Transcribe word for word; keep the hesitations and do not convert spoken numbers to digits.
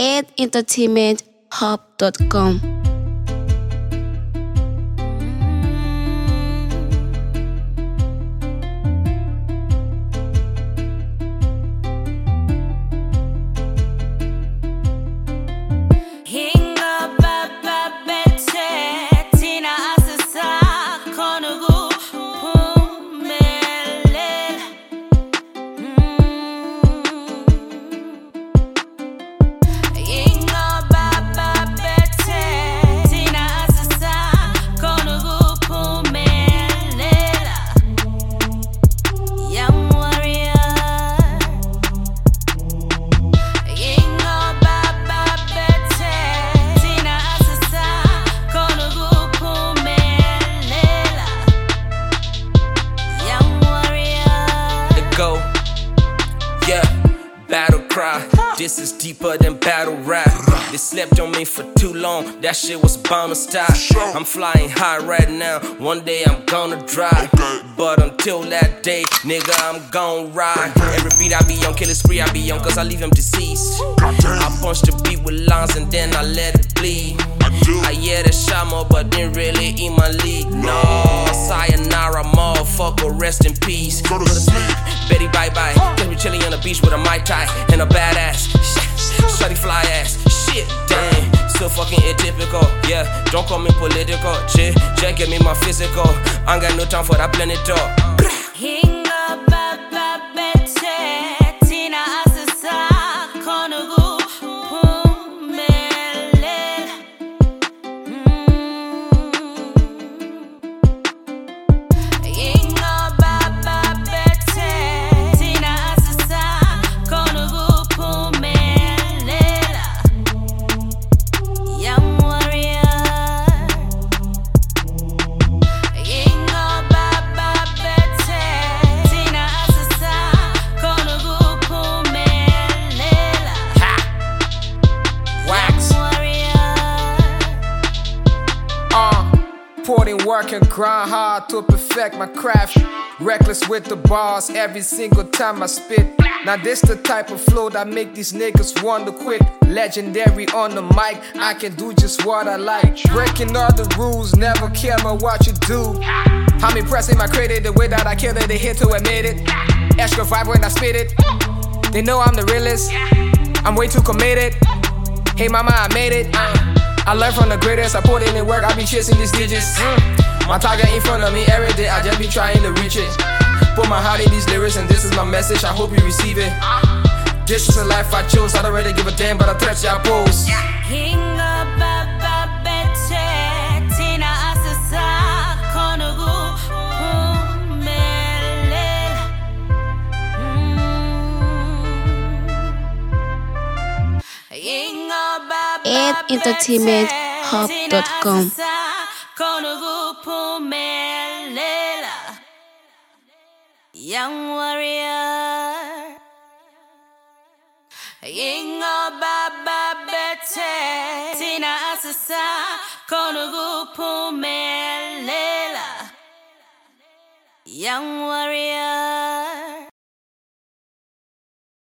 eight entertainment hub dot com. Battle cry, this is deeper than battle rap. They slept on me for too long, that shit was bound to stop. I'm flying high right now, one day I'm gonna drive. But until that day, nigga, I'm gon' ride. Every beat I be on, kill a spree I be on, cause I leave him deceased. I punch the beat with lines and then I let it bleed. I yeah the shama, but didn't really eat my league. No, sayonara, motherfucker, rest in peace. Go to sleep, Betty bye bye. Catch me chilling on the beach with a Mai Tai and a badass, shawty fly ass. Shit, damn, so fucking atypical. Yeah, don't call me political. J, J, give me my physical. I ain't got no time for that plenty talk. Hinga baba bete, tina asasa, konugu pumele. Hinga baba bete, tina asasa, konugu pumele. Young warrior. Hinga baba bete, tina asasa, konugu pumele. Wax. Uh, put in work and grind hard to perfect my craft. Reckless with the bars every single time I spit. Now this the type of flow that make these niggas wanna quit. Legendary on the mic, I can do just what I like. Breaking all the rules, never care about what you do. I'm impressing my credit, the way that I kill it, they hate to admit it. Extra vibe when I spit it. They know I'm the realest, I'm way too committed. Hey mama, I made it. uh, I learned from the greatest, I put in the work, I be chasing these digits. mm. My target in front of me every day, I just be trying to reach it. Put my heart in these lyrics and this is my message, I hope you receive it. This is a life I chose, I don't really give a damn, but I touch y'all pose. Hinga baba bete, tina asasa, konugu pumele. Hinga baba eight entertainment hub dot com. bete, tina asasa, konugu pumele. Young warrior. Hinga baba bete, tina asasa, konugu pumele. Young warrior.